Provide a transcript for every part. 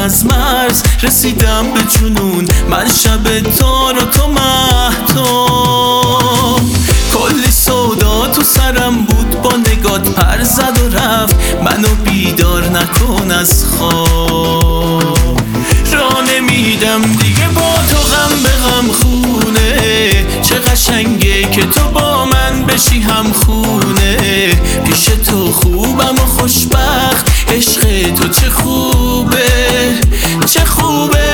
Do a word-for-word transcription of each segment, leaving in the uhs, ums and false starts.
از مرز رسیدم به جنون، من شب تار و تو مهتاب. کلی سودا تو سرم بود، با نگات پر زد و رفت، منو بیدار نکن از خواب. را نمیدم دیگه با تو غم به غم خونه، چه قشنگه که تو با من بشی هم خونه. پیش تو خوبم و خوشبخت، عشق تو چه خوبه چه خوبه.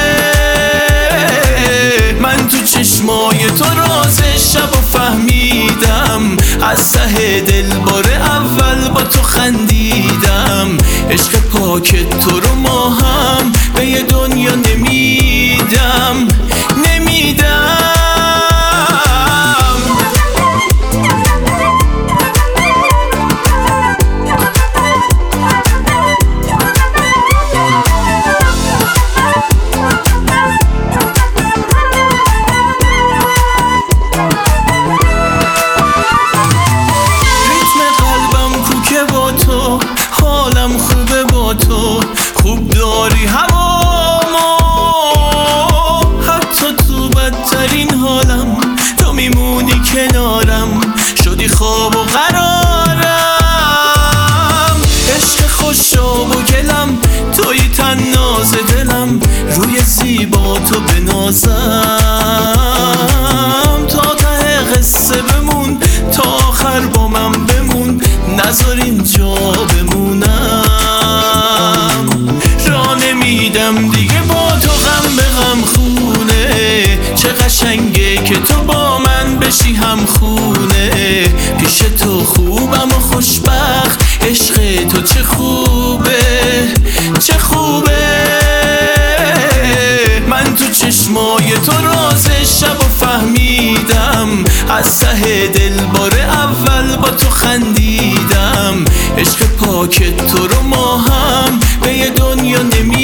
من تو چشمای تو راز شب و فهمیدم، از ته دل بار اول با تو خندیدم. عشق پاک تو رو ما هم به یه دنیا نمیدم نمیدم. حالم خوبه با تو، خوب داری هوامو، حتی تو بدترین حالم تو میمونی کنارم، شدی خواب و قرارم. عشق خوشاب و گلم توی تناز دلم، روی زیبا تو بنازم. تا ته قصه بمون، تا آخر با من بمون، نذار اینجا بمونم. را نمیدم دیگه با تو غم به غم خونه، چه قشنگه که تو با من بشی هم خونه. پیش تو خوبم و خوشبخت، عشق تو چه خوبه چه خوبه. من تو چشمای تو راز شب و فهمیدم، از ته دل بار اول با تو خندیدم. عشق پاک تو رو ما هم به یه دنیا نمی